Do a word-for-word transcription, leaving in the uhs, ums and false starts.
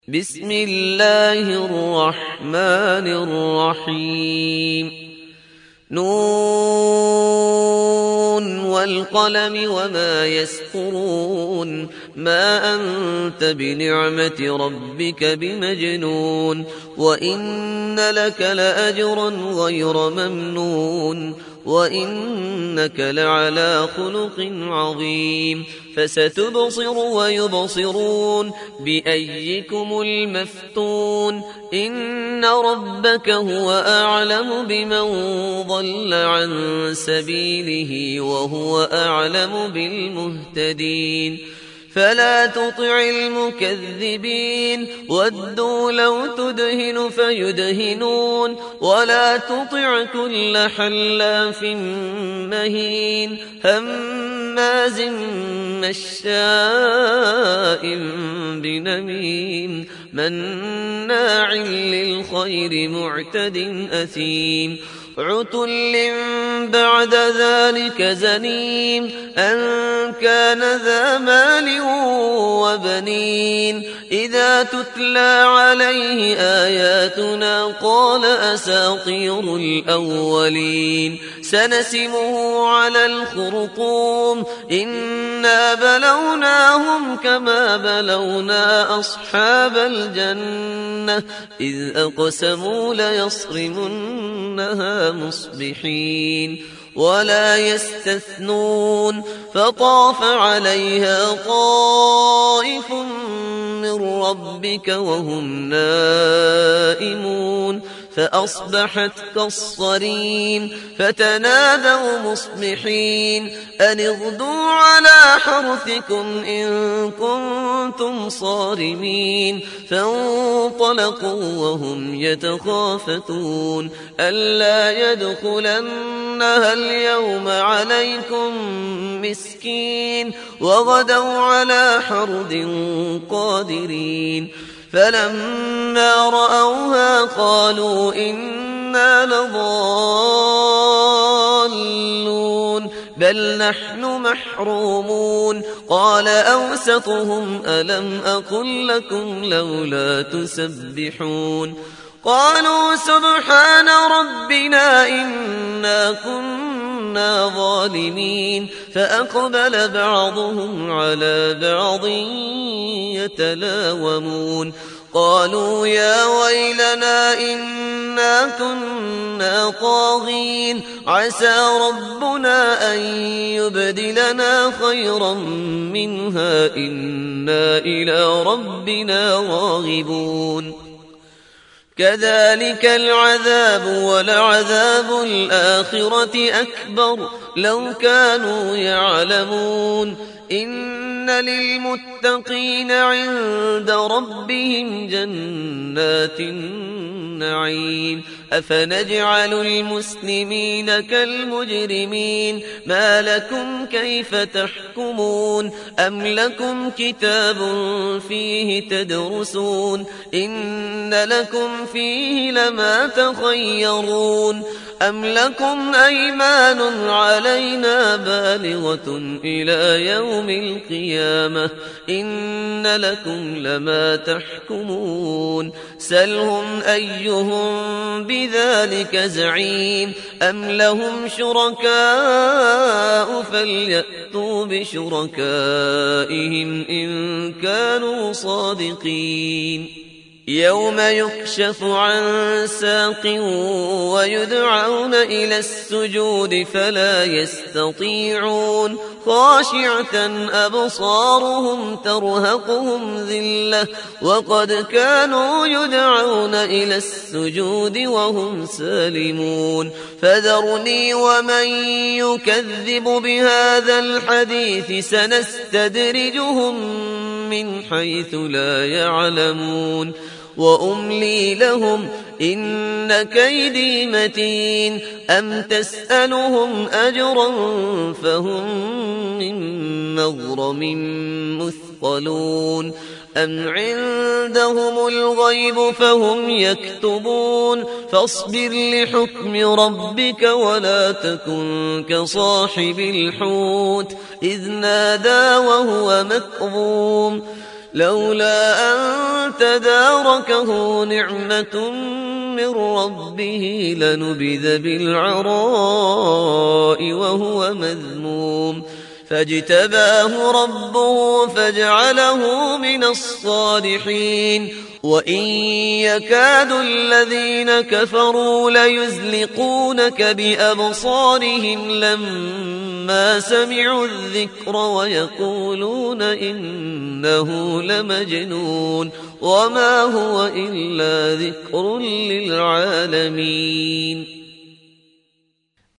بسم الله الرحمن الرحيم نون والقلم وما يسطرون ما أنت بنعمة ربك بمجنون وإن لك لأجرا غير ممنون وإنك لعلى خلق عظيم فستبصر ويبصرون بأيكم المفتون إن ربك هو أعلم بمن ضل عن سبيله وهو أعلم بالمهتدين فلا تطع المكذبين ودوا لو تدهن فيدهنون ولا تطع كل حلاف مهين هماز مشاء بنميم مناع للخير معتد أثيم عتل بعد ذلك زنيم أن كان ذا مال وبنين إذا تتلى عليه آياتنا قال أساطير الأولين سنسمه على الخرطوم إنا بلوناهم كما بلونا أصحاب الجنة إذ أقسموا ليصرمنها مصبحين ولا يستثنون فطاف عليها طائف من ربك وهم نائمون فأصبحت كالصريم فتنادوا مصبحين أن اغدوا على حرثكم إن كنتم صارمين فانطلقوا وهم يتخافتون ألا يدخلنها اليوم عليكم مسكين وغدوا على حرد قادرين فلما رأوها قالوا إنا لضالون بل نحن محرومون قال أوسطهم ألم أقل لكم لولا تسبحون قالوا سبحان ربنا إنا كنا ظالمين فأقبل بعضهم على بعض يتلاومون قالوا يا ويلنا إنا كنا طاغين عسى ربنا أن يبدلنا خيرا منها إنا إلى ربنا راغبون كذلك العذاب ولعذاب الآخرة أكبر لو كانوا يعلمون إن للمتقين عند ربهم جنات النعيم أفنجعل المسلمين كالمجرمين ما لكم كيف تحكمون أم لكم كتاب فيه تدرسون إن لكم فيه لما تخيرون أم لكم أيمان علينا بالغة إلى يوم القيامة إن لكم لما تحكمون سلهم أيهم بذلك زعيم أم لهم شركاء فليأتوا بشركائهم إن كانوا صادقين يوم يكشف عن ساق ويدعون إلى السجود فلا يستطيعون خاشعة أبصارهم ترهقهم ذلة وقد كانوا يدعون إلى السجود وهم سالمون فذرني ومن يكذب بهذا الحديث سنستدرجهم من حيث لا يعلمون وأملي لهم إن كيدي متين أم تسألهم أجرا فهم من مغرم مثقلون أم عندهم الغيب فهم يكتبون فاصبر لحكم ربك ولا تكن كصاحب الحوت إذ نادى وهو مكظوم لولا أن تداركه نعمة من ربه لنبذ بالعراء وهو مذموم فاجتباه ربه فجعله من الصالحين وإن يكاد الذين كفروا ليزلقونك بأبصارهم لما سمعوا الذكر ويقولون إنه لمجنون وما هو إلا ذكر للعالمين